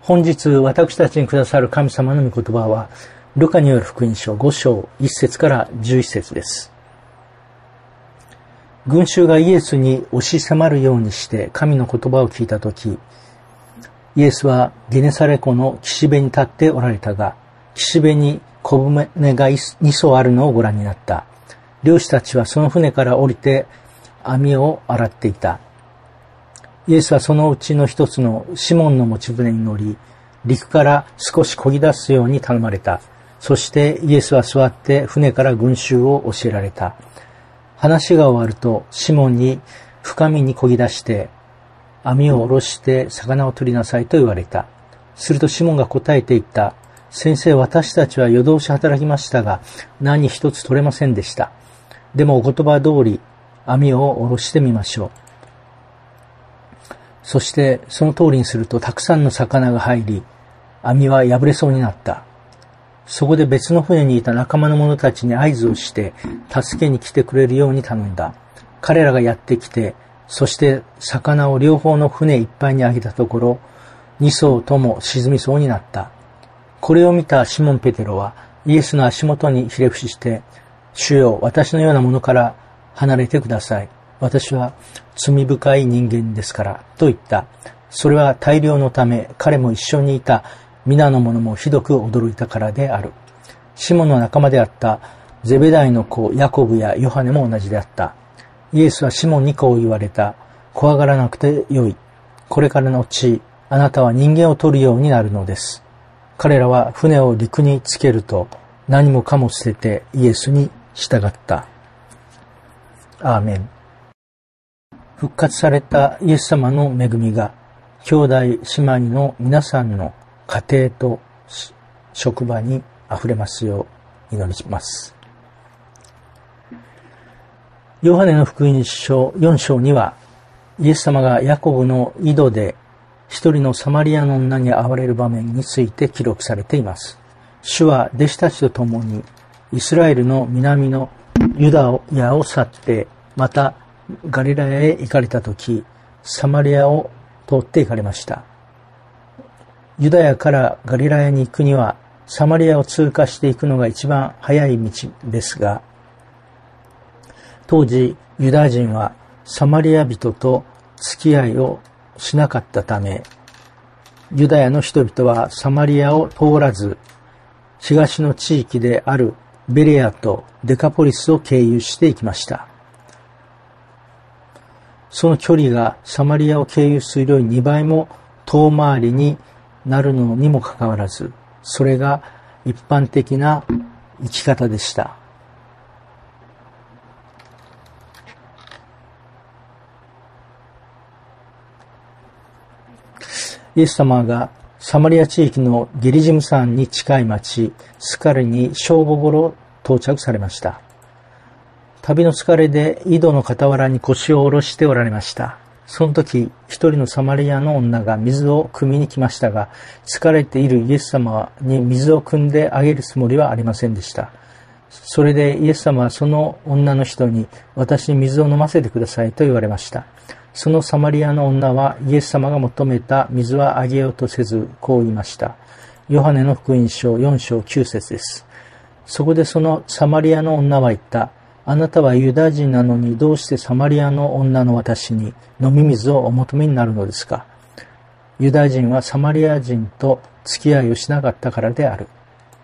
本日私たちにくださる神様の御言葉は、ルカによる福音書5章1節から11節です。群衆がイエスに押し迫るようにして神の言葉を聞いたとき、イエスはゲネサレ湖の岸辺に立っておられたが、岸辺に小舟が2艘あるのをご覧になった。漁師たちはその船から降りて網を洗っていた。イエスはそのうちの一つのシモンの持ち船に乗り、陸から少し漕ぎ出すように頼まれた。そしてイエスは座って船から群衆を教えられた。話が終わるとシモンに深みに漕ぎ出して網を下ろして魚を取りなさいと言われた。するとシモンが答えて言った。先生、私たちは夜通し働きましたが何一つ取れませんでした。でもお言葉通り網を下ろしてみましょう。そしてその通りにするとたくさんの魚が入り、網は破れそうになった。そこで別の船にいた仲間の者たちに合図をして助けに来てくれるように頼んだ。彼らがやってきて、そして魚を両方の船いっぱいにあげたところ、2艘とも沈みそうになった。これを見たシモン・ペテロはイエスの足元にひれ伏して、主よ、私のようなものから離れてください。私は罪深い人間ですから、と言った。それは大漁のため、彼も一緒にいた皆の者もひどく驚いたからである。シモンの仲間であったゼベダイの子ヤコブやヨハネも同じであった。イエスはシモンにこう言われた。怖がらなくてよい。これからのうち、あなたは人間を取るようになるのです。彼らは船を陸につけると、何もかも捨ててイエスに従った。アーメン。復活されたイエス様の恵みが、兄弟姉妹の皆さんの家庭と職場にあふれますよう祈りします。ヨハネの福音書4章には、イエス様がヤコブの井戸で一人のサマリアの女に会われる場面について記録されています。主は弟子たちと共にイスラエルの南のユダヤを去って、またガリラヤへ行かれたとき、サマリアを通って行かれました。ユダヤからガリラヤに行くには、サマリアを通過していくのが一番早い道ですが、当時ユダヤ人はサマリア人と付き合いをしなかったため、ユダヤの人々はサマリアを通らず、東の地域であるベレアとデカポリスを経由していきました。その距離がサマリアを経由するより2倍も遠回りになるのにもかかわらず、それが一般的な生き方でした。イエス様がサマリア地域のゲリジム山に近い町スカルに正午ごろ到着されました。旅の疲れで井戸の傍らに腰を下ろしておられました。その時、一人のサマリアの女が水を汲みに来ましたが、疲れているイエス様に水を汲んであげるつもりはありませんでした。それでイエス様はその女の人に、私に水を飲ませてくださいと言われました。そのサマリアの女はイエス様が求めた水はあげようとせず、こう言いました。ヨハネの福音書4章9節です。そこでそのサマリアの女は言った。あなたはユダヤ人なのにどうしてサマリアの女の私に飲み水をお求めになるのですか。ユダヤ人はサマリア人と付き合いをしなかったからである。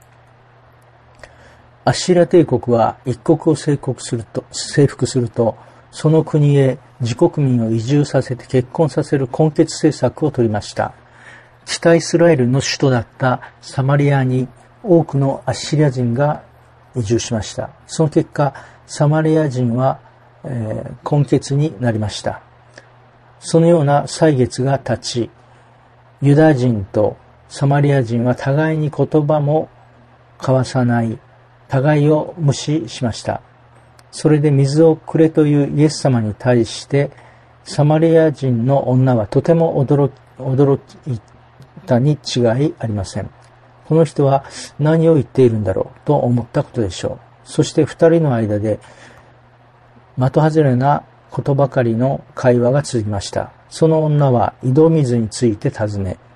アッシリア帝国は一国を征服すると、その国へ自国民を移住させて結婚させる根血政策を取りました。北イスラエルの首都だったサマリアに多くのアッシリア人が移住しました。その結果、サマリア人は、根血になりました。そのような歳月が経ち、ユダヤ人とサマリア人は互いに言葉も交わさない、互いを無視しました。それで水をくれというイエス様に対して、サマリア人の女はとても驚いたに違いありません。この人は何を言っているんだろうと思ったことでしょう。そして二人の間で的外れなことばかりの会話が続きました。その女は井戸水について尋ね、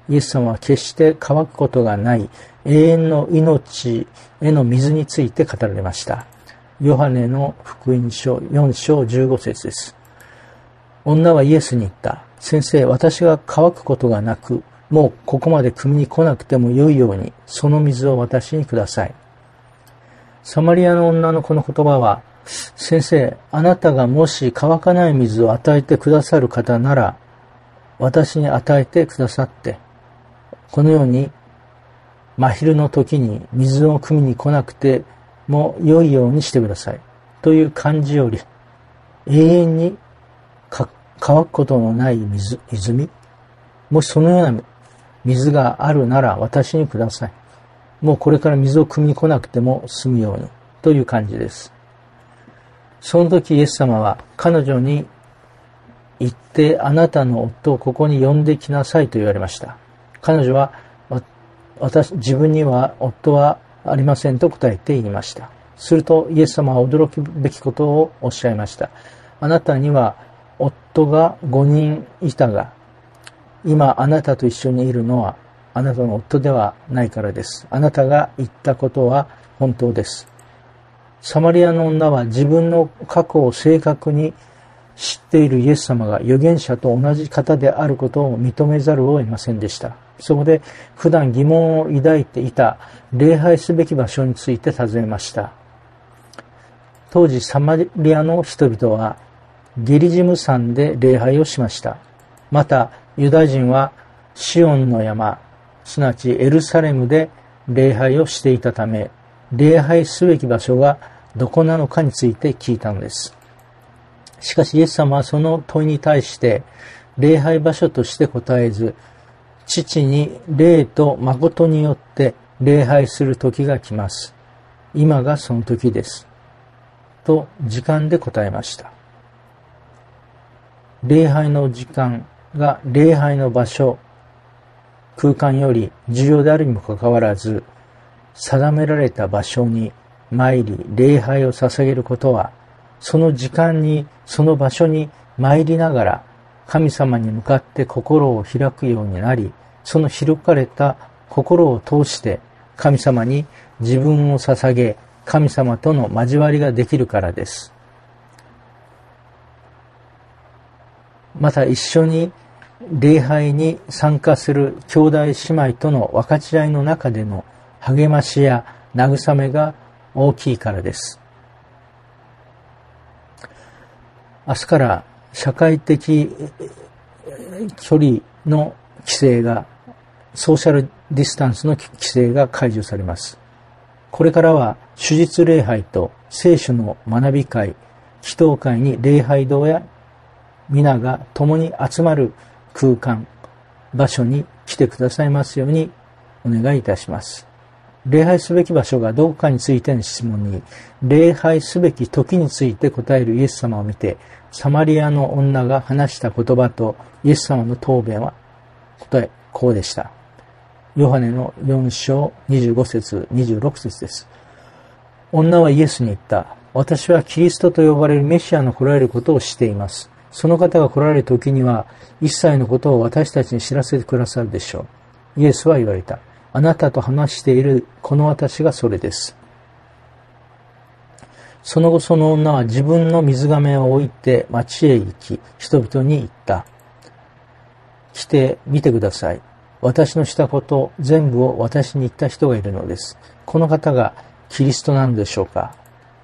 イエス様は決して乾くことがない永遠の命への水について語られました。ヨハネの福音書4章15節です。女はイエスに言った。先生、私が乾くことがなく、もうここまで汲みに来なくてもよいように、その水を私にください。サマリアの女のこの言葉は、先生、あなたがもし乾かない水を与えてくださる方なら、私に与えてくださって、このように真昼の時に水を汲みに来なくても良いようにしてください。という感じより、永遠に乾くことのない泉、もしそのような水があるなら私にください。もうこれから水を汲みに来なくても済むように。という感じです。その時イエス様は彼女に言ってあなたの夫をここに呼んできなさいと言われました。彼女は自分には夫はありませんと答えて言いました。するとイエス様は驚くべきことをおっしゃいました。あなたには夫が5人いたが、今あなたと一緒にいるのはあなたの夫ではないからです。あなたが言ったことは本当です。サマリアの女は自分の過去を正確に知っているイエス様が預言者と同じ方であることを認めざるを得ませんでした。そこで普段疑問を抱いていた礼拝すべき場所について尋ねました。当時サマリアの人々はゲリジム山で礼拝をしました。またユダヤ人はシオンの山、すなわちエルサレムで礼拝をしていたため、礼拝すべき場所がどこなのかについて聞いたのです。しかしイエス様はその問いに対して礼拝場所として答えず、父に霊と誠によって礼拝する時が来ます。今がその時です。と時間で答えました。礼拝の時間が礼拝の場所、空間より重要であるにもかかわらず、定められた場所に参り礼拝を捧げることは、その時間にその場所に参りながら神様に向かって心を開くようになり、その開かれた心を通して神様に自分を捧げ、神様との交わりができるからです。また一緒に礼拝に参加する兄弟姉妹との分かち合いの中での励ましや慰めが大きいからです。明日から社会的距離の規制が、ソーシャルディスタンスの規制が解除されます。これからは主日礼拝と聖書の学び会、祈祷会に礼拝堂や皆が共に集まる空間、場所に来てくださいますようにお願いいたします。礼拝すべき場所がどこかについての質問に、礼拝すべき時について答えるイエス様を見て、サマリアの女が話した言葉とイエス様の答弁はこうでした。ヨハネの4章25節26節です。女はイエスに言った。私はキリストと呼ばれるメシアの来られることを知っています。その方が来られる時には一切のことを私たちに知らせてくださるでしょう。イエスは言われた。あなたと話しているこの私がそれです。その後その女は自分の水瓶を置いて町へ行き、人々に言った。来てみてください。私のしたこと全部を私に言った人がいるのです。この方がキリストなのでしょうか。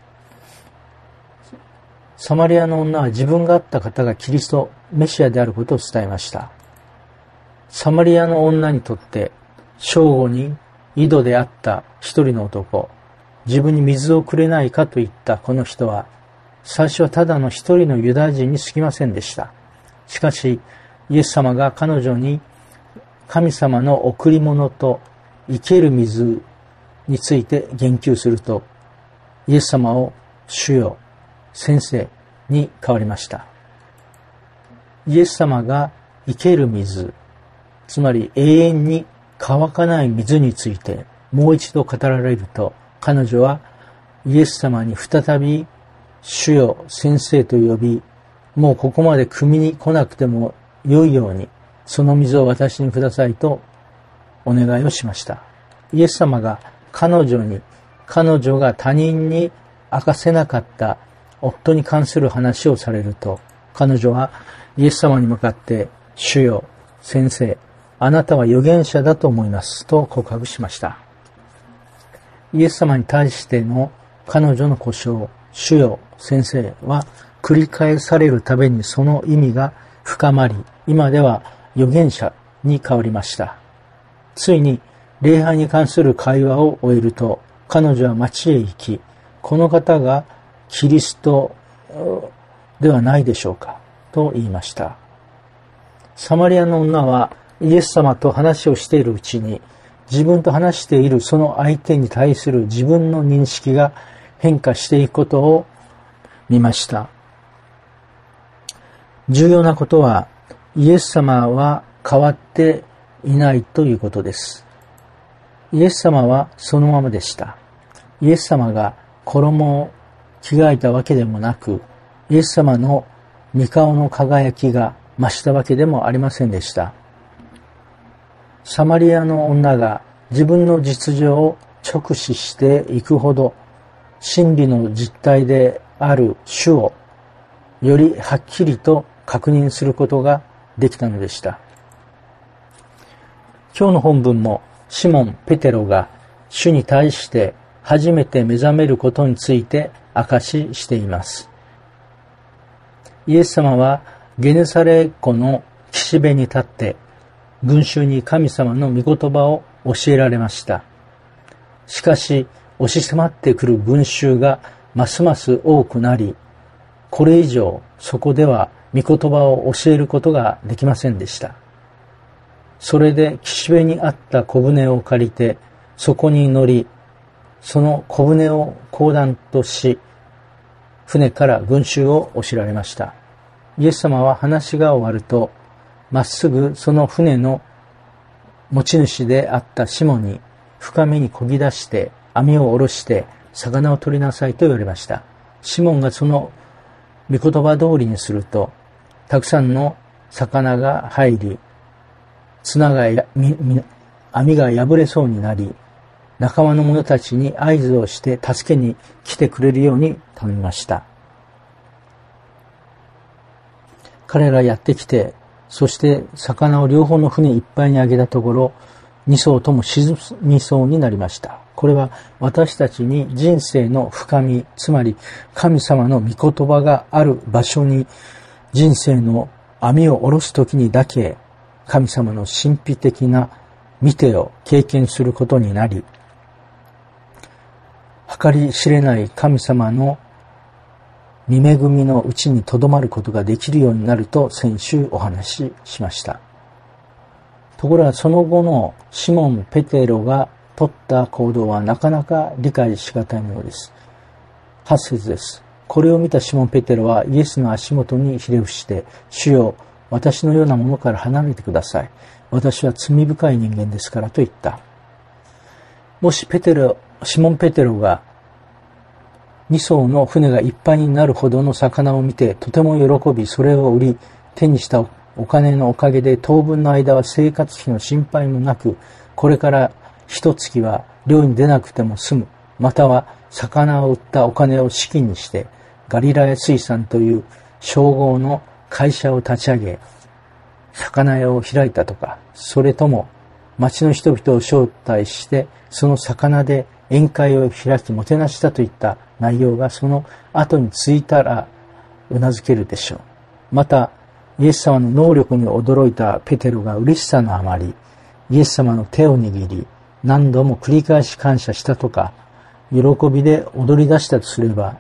サマリアの女は自分が会った方がキリスト、メシアであることを伝えました。サマリアの女にとって正午に井戸であった一人の男、自分に水をくれないかと言ったこの人は、最初はただの一人のユダヤ人に過ぎませんでした。しかし、イエス様が彼女に神様の贈り物と生ける水について言及すると、イエス様を主よ、先生に変わりました。イエス様が生ける水、つまり永遠に乾かない水についてもう一度語られると、彼女はイエス様に再び主よ先生と呼び、もうここまで汲みに来なくても良いように、 その水を私にくださいとお願いをしました。イエス様が彼女が他人に明かせなかった夫に関する話をされると、彼女はイエス様に向かって、主よ、先生、あなたは預言者だと思いますと告白しました。イエス様に対しての彼女の呼称、主よ、先生は繰り返されるたびにその意味が深まり、今では預言者に変わりました。ついに礼拝に関する会話を終えると、彼女は町へ行き、この方がキリストではないでしょうかと言いました。サマリアの女はイエス様と話をしているうちに、自分と話しているその相手に対する自分の認識が変化していくことを見ました。重要なことは、イエス様は変わっていないということです。イエス様はそのままでした。イエス様が衣を着替えたわけでもなく、イエス様の御顔の輝きが増したわけでもありませんでした。サマリアの女が自分の実情を直視していくほど、真理の実態である主をよりはっきりと確認することができたのでした。今日の本文もシモン・ペテロが主に対して初めて目覚めることについて証ししています。イエス様はゲネサレ湖の岸辺に立って群衆に神様の御言葉を教えられました。しかし押し迫ってくる群衆がますます多くなり、これ以上そこでは御言葉を教えることができませんでした。それで岸辺にあった小舟を借りてそこに乗り、その小舟を講談とし、船から群衆を押しられました。イエス様は話が終わると、まっすぐその船の持ち主であったシモンに深みに漕ぎ出して網を下ろして魚を取りなさいと言われました。シモンがその御言葉通りにすると、たくさんの魚が入り、網が破れそうになり、仲間の者たちに合図をして助けに来てくれるように頼みました。彼らやってきて、そして魚を両方の船いっぱいにあげたところ、2艘とも沈みそうになりました。これは私たちに人生の深み、つまり神様の御言葉がある場所に人生の網を下ろすときにだけ神様の神秘的な見てを経験することになり、計り知れない神様の御恵みのうちに留まることができるようになると先週お話ししました。ところがその後のシモン・ペテロが取った行動はなかなか理解しがたいものです。8節です。これを見たシモン・ペテロはイエスの足元にひれ伏して、主よ、私のようなものから離れてください。私は罪深い人間ですからと言った。もしシモン・ペテロが2艘の船がいっぱいになるほどの魚を見てとても喜び、それを売り手にしたお金のおかげで当分の間は生活費の心配もなく、これから一月は漁に出なくても済む、または魚を売ったお金を資金にしてガリラヤ水産という称号の会社を立ち上げ魚屋を開いたとか、それとも町の人々を招待してその魚で宴会を開きもてなしたといった内容がその後についたらうなずけるでしょう。またイエス様の能力に驚いたペテロが嬉しさのあまりイエス様の手を握り何度も繰り返し感謝したとか、喜びで踊り出したとすれば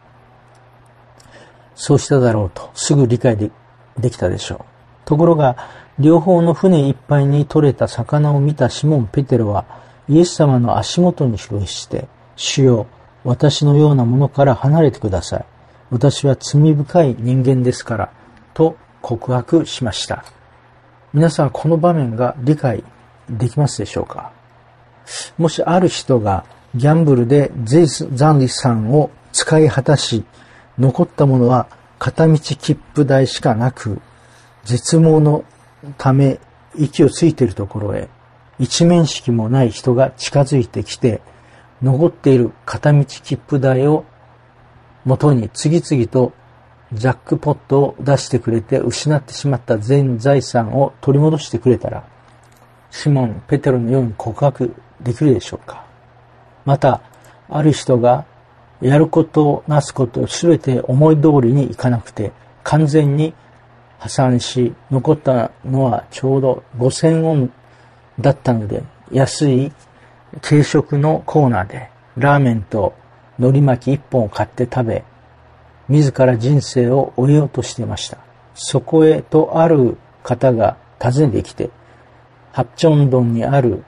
そうしただろうとすぐ理解できたでしょう。ところが両方の船いっぱいに取れた魚を見たシモン・ペテロはイエス様の足元にひれ伏して、主よ、私のようなものから離れてください。私は罪深い人間ですから、と告白しました。皆さんこの場面が理解できますでしょうか？もしある人がギャンブルで財産を使い果たし、残ったものは片道切符代しかなく、絶望のため息をついているところへ一面識もない人が近づいてきて、残っている片道切符代を元に次々とジャックポットを出してくれて失ってしまった全財産を取り戻してくれたら、シモン・ペテロのように告白できるでしょうか。また、ある人がやることなすことすべて思い通りにいかなくて完全に破産し、残ったのはちょうど5000ウォンだったので、安い軽食のコーナーでラーメンと海苔巻き1本を買って食べ、自ら人生を終えようとしていました。そこへとある方が訪ねてきて、ハッチョンドンにある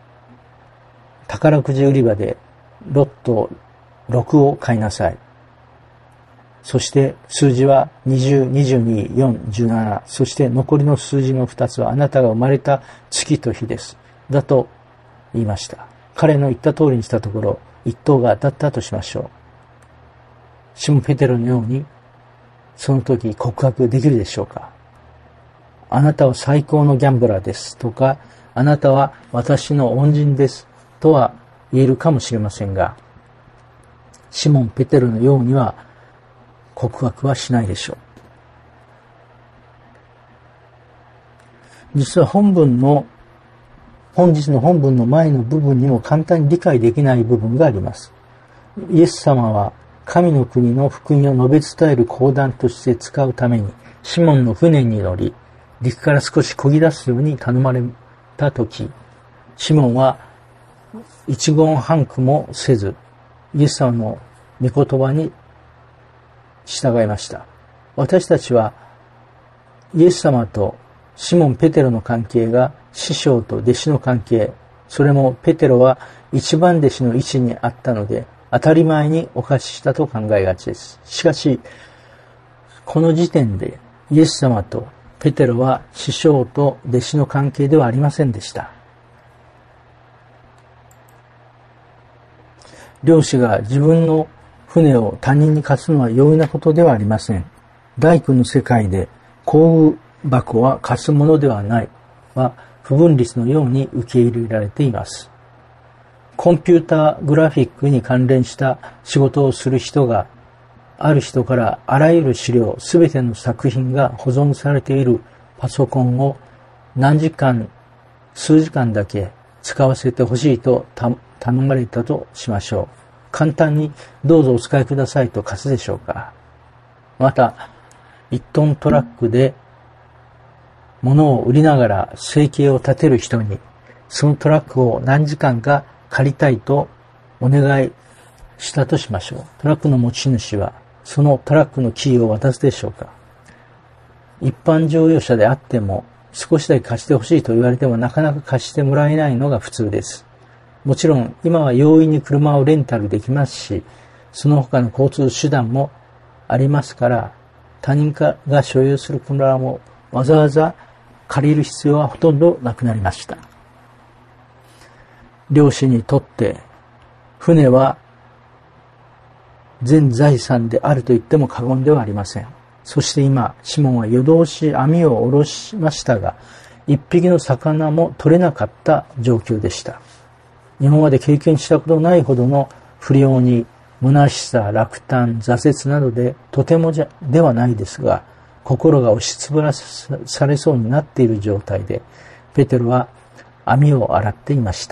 宝くじ売り場でロット6を買いなさい。そして数字は20、22、4、17。そして残りの数字の2つはあなたが生まれた月と日です。だと言いました。彼の言った通りにしたところ、一等が当たったとしましょう。シモン・ペテロのように、その時告白できるでしょうか。あなたは最高のギャンブラーですとか、あなたは私の恩人ですとは言えるかもしれませんが、シモン・ペテロのようには告白はしないでしょう。実は本日の本文の前の部分にも簡単に理解できない部分があります。イエス様は神の国の福音を述べ伝える講談として使うためにシモンの船に乗り、陸から少し漕ぎ出すように頼まれたとき、シモンは一言半句もせず、イエス様の御言葉に従いました。私たちはイエス様とシモン・ペテロの関係が師匠と弟子の関係、それもペテロは一番弟子の位置にあったので当たり前にお貸ししたと考えがちです。しかし、この時点でイエス様とペテロは師匠と弟子の関係ではありませんでした。漁師が自分の船を他人に貸すのは容易なことではありません。大工の世界で工具箱は貸すものではないは不分律のように受け入れられています。コンピューターグラフィックに関連した仕事をする人が、ある人からあらゆる資料、すべての作品が保存されているパソコンを数時間だけ使わせてほしいと頼まれたとしましょう。簡単にどうぞお使いくださいと貸すでしょうか。また、1トントラックで物を売りながら生計を立てる人に、そのトラックを何時間か借りたいとお願いしたとしましょう。トラックの持ち主はそのトラックのキーを渡すでしょうか。一般乗用車であっても少しだけ貸してほしいと言われてもなかなか貸してもらえないのが普通です。もちろん今は容易に車をレンタルできますし、その他の交通手段もありますから、他人が所有する車もわざわざ借りる必要はほとんどなくなりました。漁師にとって船は全財産であると言っても過言ではありません。そして今、シモンは夜通し網を下ろしましたが、一匹の魚も取れなかった状況でした。今まで経験したことないほどの不良に、虚しさ、落胆、挫折などでとてもではないですが、心が押しつぶらされそうになっている状態で、ペテロは網を洗っていました。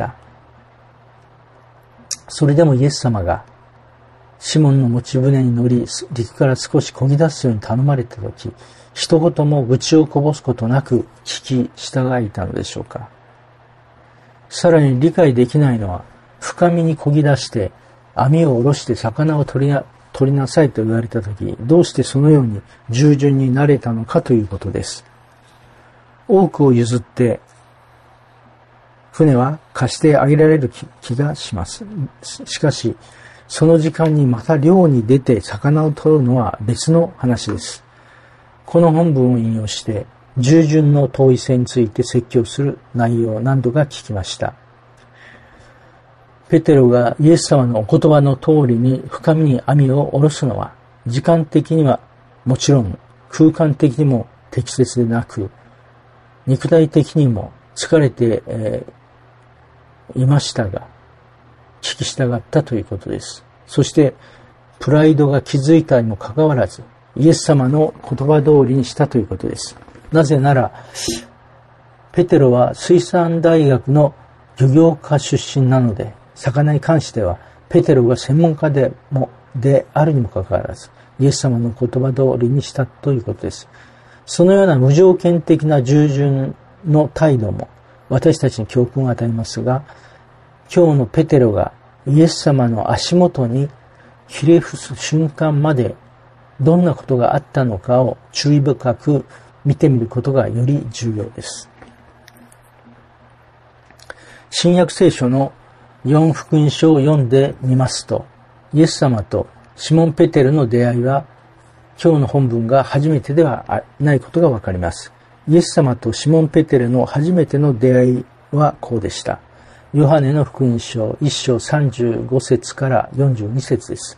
それでもイエス様がシモンの持ち船に乗り、陸から少し漕ぎ出すように頼まれたとき、一言も愚痴をこぼすことなく聞き従いたのでしょうか。さらに理解できないのは、深みに漕ぎ出して網を下ろして魚を取りなさいと言われたとき、どうしてそのように従順になれたのかということです。多くを譲って船は貸してあげられる気がします。しかし、その時間にまた漁に出て魚を取るのは別の話です。この本文を引用して、従順の遠い性について説教する内容を何度か聞きました。ペテロがイエス様のお言葉の通りに深みに網を下ろすのは、時間的にはもちろん空間的にも適切でなく、 肉体的にも疲れて、いましたが、聞き従ったということです。そして、プライドが気づいたにもかかわらず、イエス様の言葉通りにしたということです。なぜなら、ペテロは水産大学の漁業科出身なので、魚に関しては、ペテロが専門家であるにもかかわらず、イエス様の言葉通りにしたということです。そのような無条件的な従順の態度も私たちに教訓を与えますが、今日のペテロがイエス様の足元にひれ伏す瞬間までどんなことがあったのかを注意深く見てみることがより重要です。新約聖書の4福音書を読んでみますと、イエス様とシモン・ペテロの出会いは今日の本文が初めてではないことがわかります。イエス様とシモン・ペテロの初めての出会いはこうでした。ヨハネの福音書1章35節から42節です。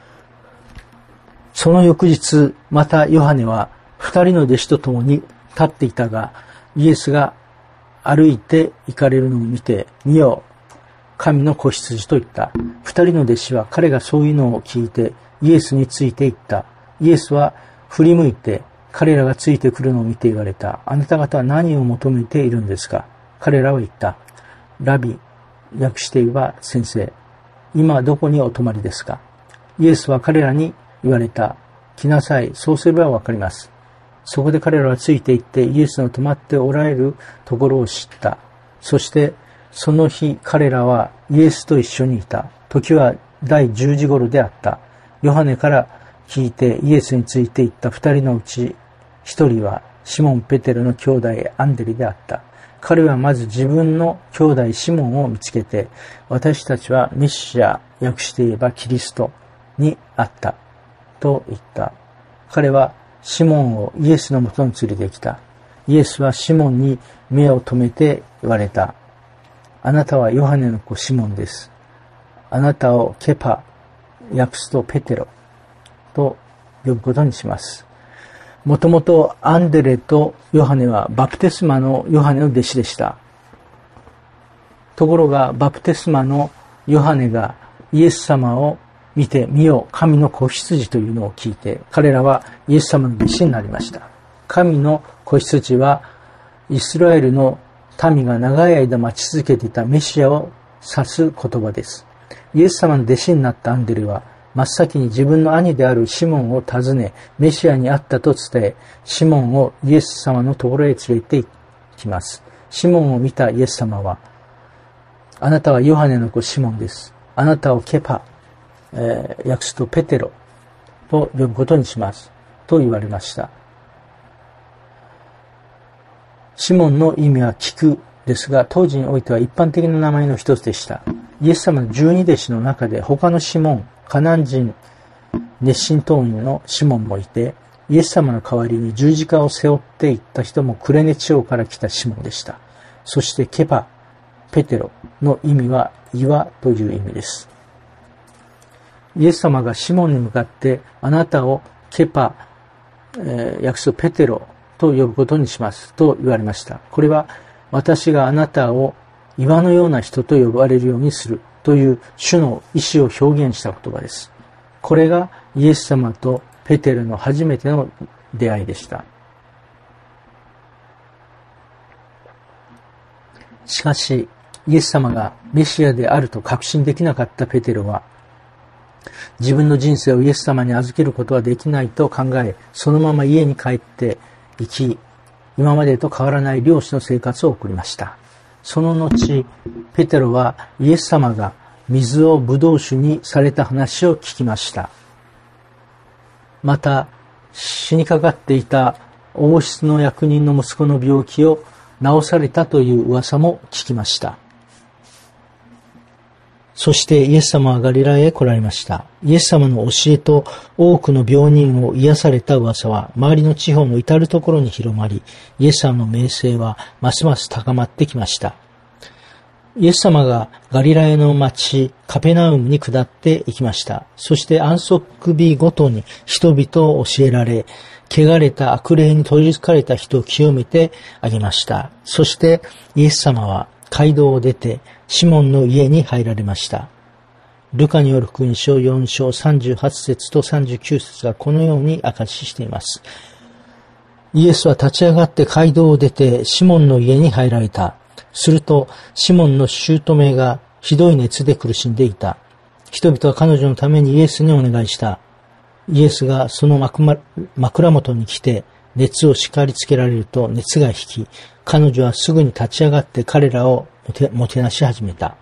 その翌日、またヨハネは2人の弟子と共に立っていたが、イエスが歩いて行かれるのを見て、見よ、神の子羊と言った。2人の弟子は彼がそういうのを聞いて、イエスについて行った。イエスは振り向いて、彼らがついてくるのを見て言われた。あなた方は何を求めているんですか？彼らは言った。ラビ、訳して言えば先生、今どこにお泊まりですか？イエスは彼らに言われた。来なさい。そうすればわかります。そこで彼らはついて行ってイエスの泊まっておられるところを知った。そしてその日彼らはイエスと一緒にいた。時は第10時頃であった。ヨハネから聞いてイエスについて行った2人のうち1人はシモン・ペテロの兄弟アンデリであった。彼はまず自分の兄弟シモンを見つけて、私たちはメシア、訳して言えばキリストに会ったと言った。彼はシモンをイエスのもとに連れてきた。イエスはシモンに目を留めて言われた。あなたはヨハネの子シモンです。あなたをケパ、訳すとペテロと呼ぶことにします。もともとアンデレとヨハネはバプテスマのヨハネの弟子でした。ところがバプテスマのヨハネがイエス様を見て、見よ、神の子羊というのを聞いて、彼らはイエス様の弟子になりました。神の子羊はイスラエルの民が長い間待ち続けていたメシアを指す言葉です。イエス様の弟子になったアンデレは真っ先に自分の兄であるシモンを訪ね、メシアに会ったと伝え、シモンをイエス様のところへ連れて行きます。シモンを見たイエス様は、あなたはヨハネの子シモンです。あなたをケパ、訳すとペテロと呼ぶことにします。と言われました。シモンの意味は聞くですが、当時においては一般的な名前の一つでした。イエス様の12弟子の中で他のシモン、カナン人熱心党員のシモンもいて、イエス様の代わりに十字架を背負っていった人もクレネ地方から来たシモンでした。そしてケパ、ペテロの意味は岩という意味です。イエス様がシモンに向かって、あなたをケパ、訳すとペテロと呼ぶことにしますと言われました。これは私があなたを岩のような人と呼ばれるようにするという主の意志を表現した言葉です。これがイエス様とペテロの初めての出会いでした。しかし、イエス様がメシアであると確信できなかったペテロは、自分の人生をイエス様に預けることはできないと考え、そのまま家に帰って行き、今までと変わらない漁師の生活を送りました。その後、ペテロはイエス様が水をブドウ酒にされた話を聞きました。また、死にかかっていた王室の役人の息子の病気を治されたという噂も聞きました。そしてイエス様はガリラヤへ来られました。イエス様の教えと多くの病人を癒された噂は周りの地方の至るところに広まり、イエス様の名声はますます高まってきました。 イエス様がガリラヤの町カペナウムに下って行きました。そして安息日ごとに人々を教えられ、汚れた悪霊に取り憑かれた人を清めてあげました。そしてイエス様は街道を出てシモンの家に入られました。ルカによる福音書4章38節と39節がこのように明かししています。イエスは立ち上がって街道を出てシモンの家に入られた。すると、シモンの姑がひどい熱で苦しんでいた。人々は彼女のためにイエスにお願いした。イエスがその枕元に来て熱を叱りつけられると熱が引き、彼女はすぐに立ち上がって彼らをもてなし始めた。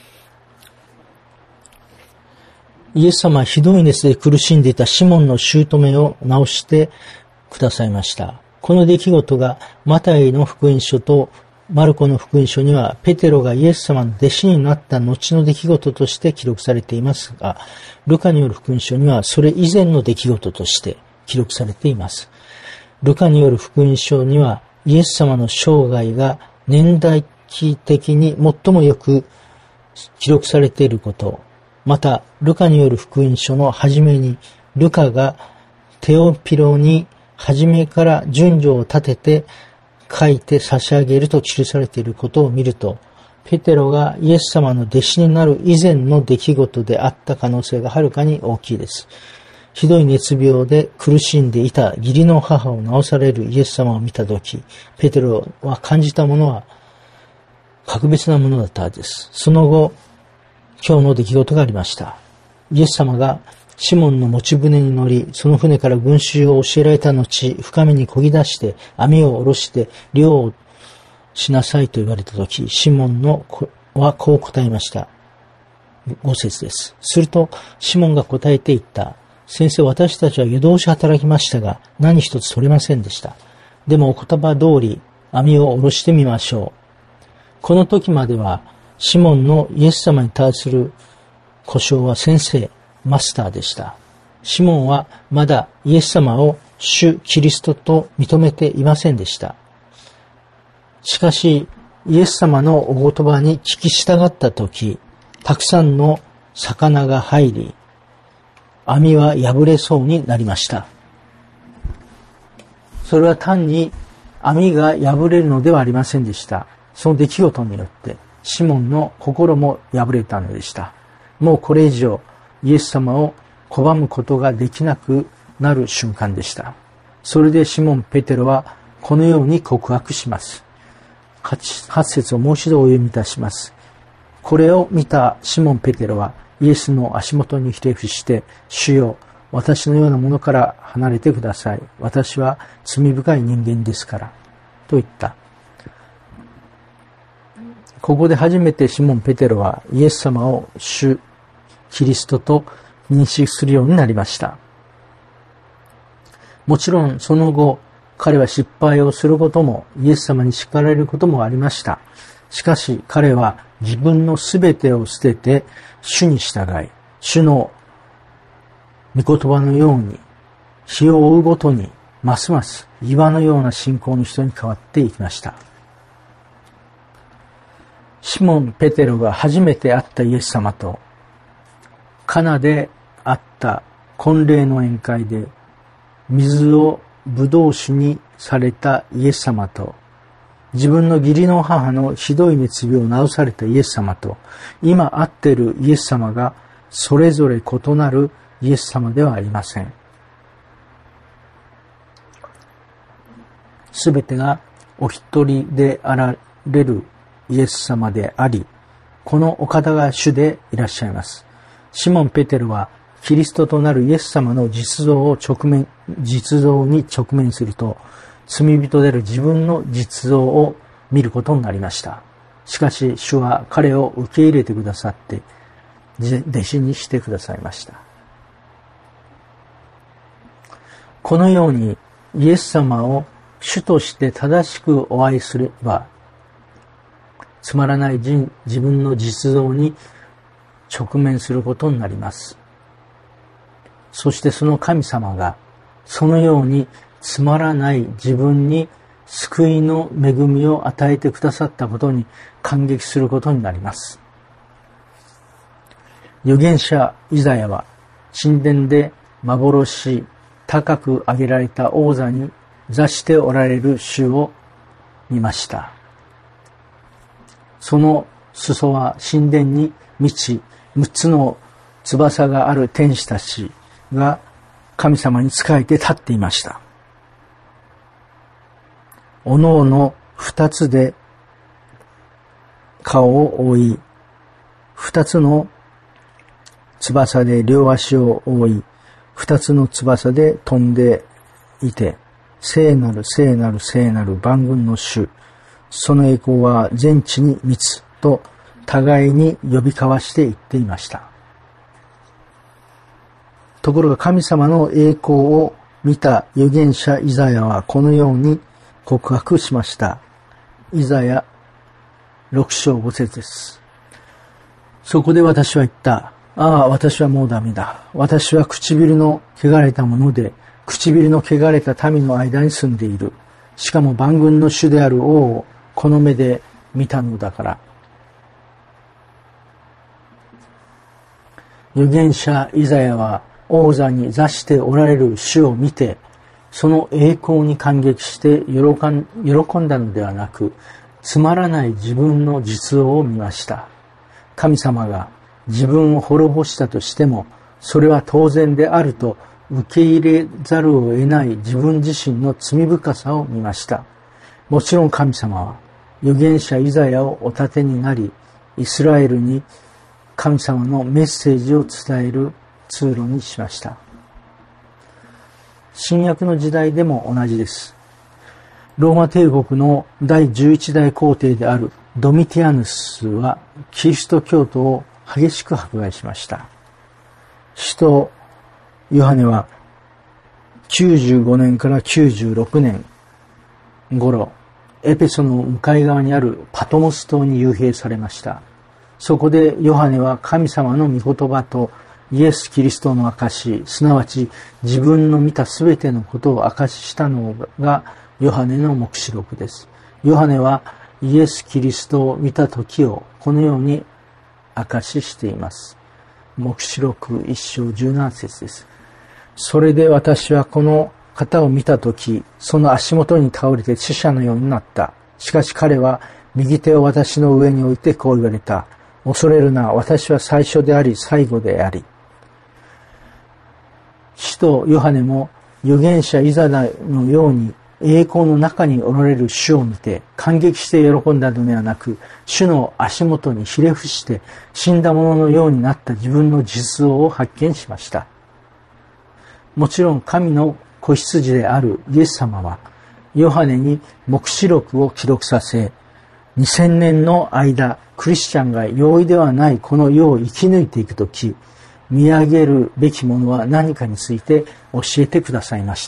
イエス様はひどい熱で苦しんでいたシモンの姑を治してくださいました。この出来事がマタイの福音書とマルコの福音書にはペテロがイエス様の弟子になった後の出来事として記録されていますが、ルカによる福音書にはそれ以前の出来事として記録されています。ルカによる福音書にはイエス様の生涯が年代的に最もよく記録されていること、またルカによる福音書の初めにルカがテオピロに初めから順序を立てて書いて差し上げると記されていることを見ると、ペテロがイエス様の弟子になる以前の出来事であった可能性がはるかに大きいです。ひどい熱病で苦しんでいた義理の母を治されるイエス様を見たとき、ペテロは感じたものは格別なものだったはずです。その後、今日の出来事がありました。イエス様がシモンの持ち船に乗り、その船から群衆を教えられた後、深みに漕ぎ出して網を下ろして漁をしなさいと言われたとき、シモンはこう答えました。5節です。するとシモンが答えて言った。先生、私たちは夜通し働きましたが、何一つ取れませんでした。でもお言葉通り網を下ろしてみましょう。この時まではシモンのイエス様に対する呼称は先生、マスターでした。シモンはまだイエス様を主キリストと認めていませんでした。しかし、イエス様のお言葉に聞き従ったとき、たくさんの魚が入り、網は破れそうになりました。それは単に網が破れるのではありませんでした。その出来事によって、シモンの心も破れたのでした。もうこれ以上、イエス様を拒むことができなくなる瞬間でした。それでシモン・ペテロはこのように告白します。8節をもう一度お読みいたします。これを見たシモン・ペテロはイエスの足元にひれ伏して、主よ、私のようなものから離れてください。私は罪深い人間ですから。と言った。ここで初めてシモン・ペテロはイエス様を主キリストと認識するようになりました。もちろんその後、彼は失敗をすることもイエス様に叱られることもありました。しかし彼は自分のすべてを捨てて主に従い、主の御言葉のように日を追うごとにますます岩のような信仰の人に変わっていきました。シモン・ペテロが初めて会ったイエス様とカナであった婚礼の宴会で水をブドウ酒にされたイエス様と、自分の義理の母のひどい熱病を治されたイエス様と、今会っているイエス様がそれぞれ異なるイエス様ではありません。すべてがお一人であられるイエス様であり、このお方が主でいらっしゃいます。シモン・ペテロはキリストとなるイエス様の実像に直面すると、罪人である自分の実像を見ることになりました。しかし主は彼を受け入れてくださって弟子にしてくださいました。このようにイエス様を主として正しくお愛すれば、つまらない自分の実像に直面することになります。そしてその神様がそのようにつまらない自分に救いの恵みを与えてくださったことに感激することになります。預言者イザヤは神殿で幻、高く上げられた王座に座しておられる主を見ました。その裾は神殿に満ち、6つの翼がある天使たちが神様に仕えて立っていました。おのおの2つで顔を覆い、2つの翼で両足を覆い、2つの翼で飛んでいて、聖なる聖なる聖なる万軍の主、その栄光は全地に満つと互いに呼び交わして言っていました。ところが神様の栄光を見た預言者イザヤはこのように告白しました。イザヤ6章5節です。そこで私は言った。ああ、私はもうダメだ。私は唇の汚れたもので、唇の汚れた民の間に住んでいる。しかも万軍の主である王をこの目で見たのだから。預言者イザヤは王座に座しておられる主を見て、その栄光に感激して喜んだのではなく、つまらない自分の実像を見ました。神様が自分を滅ぼしたとしても、それは当然であると受け入れざるを得ない自分自身の罪深さを見ました。もちろん神様は預言者イザヤをお立てになり、イスラエルに神様のメッセージを伝える通路にしました。新約の時代でも同じです。ローマ帝国の第11代皇帝であるドミティアヌスはキリスト教徒を激しく迫害しました。使徒ヨハネは95年から96年頃、エペソの向かい側にあるパトモス島に幽閉されました。そこでヨハネは神様の御言葉とイエス・キリストの証し、すなわち自分の見たすべてのことを証ししたのがヨハネの黙示録です。ヨハネはイエス・キリストを見た時をこのように証ししています。黙示録1章17節です。それで私はこの方を見た時、その足元に倒れて死者のようになった。しかし彼は右手を私の上に置いてこう言われた。恐れるな、私は最初であり最後であり。使徒ヨハネも預言者イザヤのように栄光の中におられる主を見て感激して喜んだのではなく、主の足元にひれ伏して死んだ者のようになった自分の実像を発見しました。もちろん神の子羊であるイエス様はヨハネに黙示録を記録させ、2000年の間クリスチャンが容易ではないこの世を生き抜いていくとき、見上げるべきものは何かについて教えてくださいました。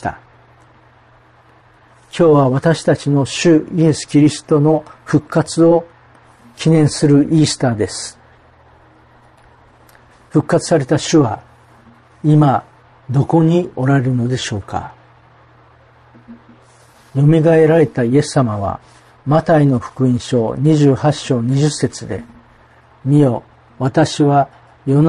今日は私たちの主イエス・キリストの復活を記念するイースターです。復活された主は今どこにおられるのでしょうか。蘇られたイエス様はマタイの福音書28章20節で、見よ、私は世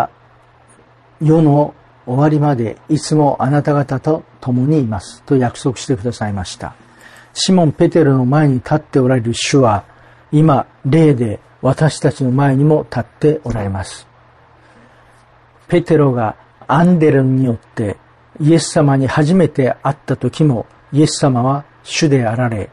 の終わりまでいつもあなた方と共にいますと約束してくださいました。シモン・ペテロの前に立っておられる主は今霊で私たちの前にも立っておられます。ペテロがアンデルによってイエス様に初めて会った時もイエス様は主であられ、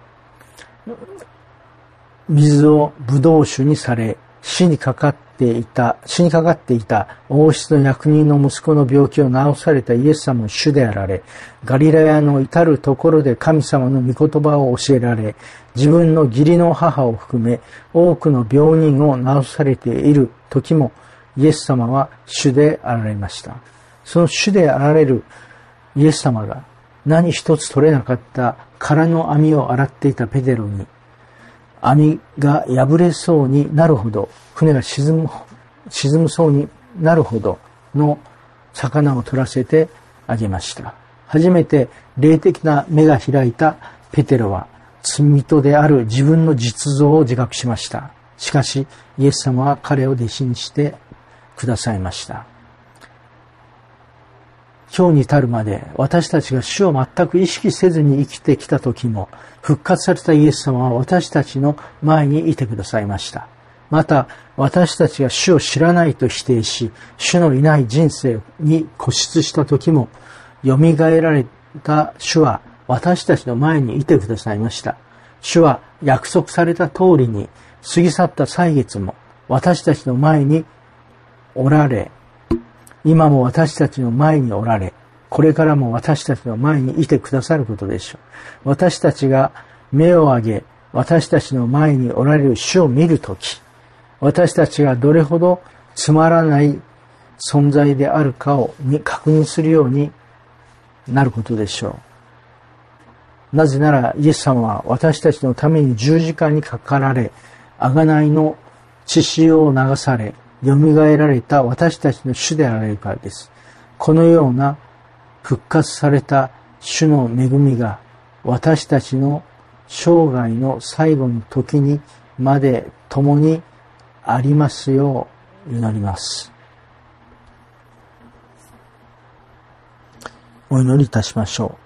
水をブドウ酒にされ、死にかかっていた王室の役人の息子の病気を治されたイエス様の主であられ、ガリラヤの至るところで神様の御言葉を教えられ、自分の義理の母を含め多くの病人を治されている時もイエス様は主であられました。その主であられるイエス様が何一つ取れなかった空の網を洗っていたペテロに、網が破れそうになるほど、船が沈むそうになるほどの魚を取らせてあげました。初めて霊的な目が開いたペテロは、 罪人である自分の実像を自覚しました。しかし、イエス様は彼を弟子にしてくださいました。今日に至るまで私たちが主を全く意識せずに生きてきた時も、復活されたイエス様は私たちの前にいてくださいました。また、私たちが主を知らないと否定し、主のいない人生に固執した時も、蘇られた主は私たちの前にいてくださいました。主は約束された通りに、過ぎ去った歳月も私たちの前におられ、今も私たちの前におられ、これからも私たちの前にいてくださることでしょう。私たちが目を上げ、私たちの前におられる主を見るとき、私たちがどれほどつまらない存在であるかを確認するようになることでしょう。なぜならイエス様は私たちのために十字架にかかられ、贖いの血潮を流され、蘇られた私たちの主であられるからです。このような復活された主の恵みが私たちの生涯の最後の時にまで共にありますよう祈ります。お祈りいたしましょう。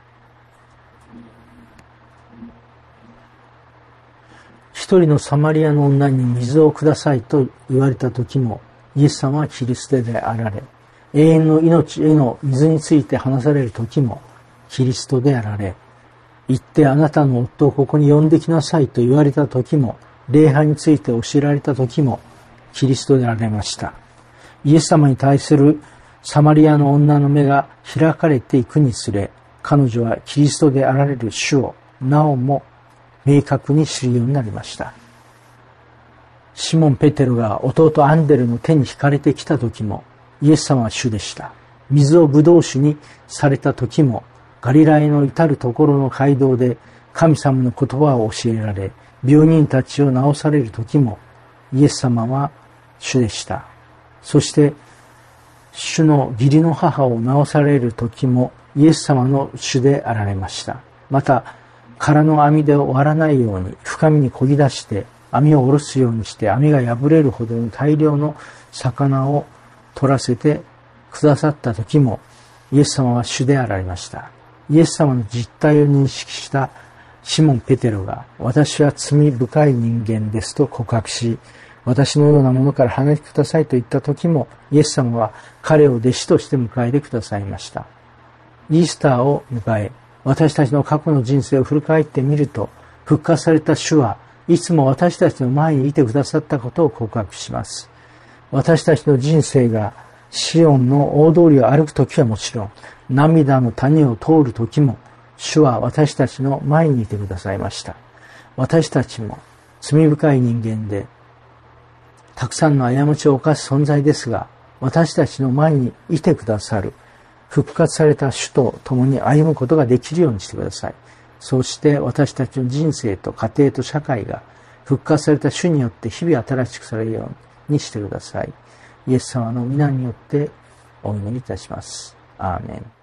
一人のサマリアの女に水をくださいと言われた時も、イエス様はキリストであられ、永遠の命への水について話される時もキリストであられ、行ってあなたの夫をここに呼んできなさいと言われた時も、礼拝について教えられた時もキリストであられました。イエス様に対するサマリアの女の目が開かれていくにつれ、彼女はキリストであられる主をなおも明確に知るようになりました。シモン・ペテロが弟アンデルの手に引かれてきた時も、イエス様は主でした。水をブドウ酒にされた時も、ガリラヤの至るところの街道で神様の言葉を教えられ、病人たちを治される時も、イエス様は主でした。そして、主の義理の母を治される時も、イエス様の主であられました。また、空の網で割らないように深みに漕ぎ出して網を下ろすようにして網が破れるほどに大量の魚を取らせてくださった時もイエス様は主であられました。イエス様の実態を認識したシモン・ペテロが私は罪深い人間ですと告白し、私のようなものから離れてくださいと言った時もイエス様は彼を弟子として迎えてくださいました。イースターを迎え、私たちの過去の人生を振り返ってみると、復活された主はいつも私たちの前にいてくださったことを告白します。私たちの人生がシオンの大通りを歩くときはもちろん、涙の谷を通るときも、主は私たちの前にいてくださいました。私たちも罪深い人間で、たくさんの過ちを犯す存在ですが、私たちの前にいてくださる、復活された主と共に歩むことができるようにしてください。そうして私たちの人生と家庭と社会が復活された主によって日々新しくされるようにしてください。イエス様の皆によってお祈りいたします。アーメン。